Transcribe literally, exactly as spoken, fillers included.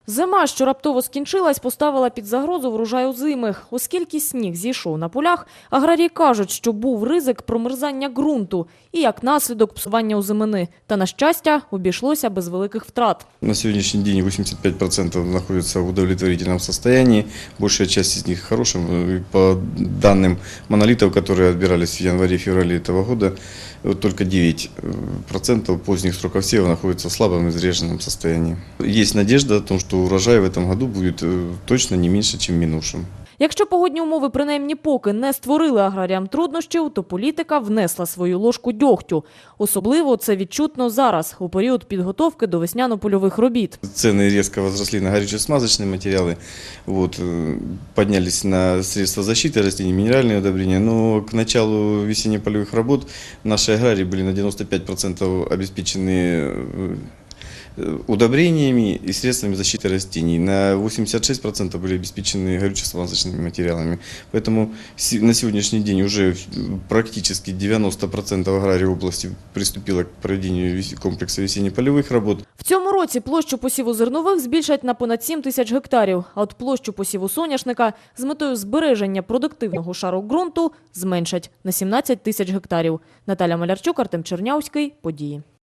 Зима, що раптово скінчилась, поставила під загрозу врожай озимих. Оскільки сніг зійшов на полях, аграрії кажуть, що був ризик промерзання ґрунту і, як наслідок, псування озимини. Та, на щастя, обійшлося без великих втрат. На сегодняшний день восемьдесят пять процентов находятся в удовлетворительном состоянии. Большая часть из них в хорошем. По данным монолитов, которые отбирались в январе-феврале этого года, вот только девять процентов поздних сроков сева находятся в слабом изреженном состоянии. Есть надежда о том, что урожай в этом году будет точно не меньше, чем в минувшем. Якщо погодні умови принаймні поки не створили аграріям труднощів, то політика внесла свою ложку дьогтю. Особливо це відчутно зараз, у період підготовки до весняно-польових робіт. Цены резко возросли на горюче-смазочные материалы, вот, поднялись на средства защиты растений, минеральные удобрения, но к началу весенне-полевых работ наши аграрии были на девяносто пять процентов обеспечены удобрениями и средствами защиты растений. На восемьдесят шесть процентов были обеспечены горюче-смазочными материалами. Поэтому на сегодняшний день уже практически девяносто процентов аграриев области приступило к проведению комплекса весенне-полевых работ. В цьому році площу посіву зернових збільшать на понад сім тисяч гектарів, а от площу посіву соняшника з метою збереження продуктивного шару ґрунту зменшать на сімнадцять тисяч гектарів. Наталя Малярчук, Артем Чернявський. Події.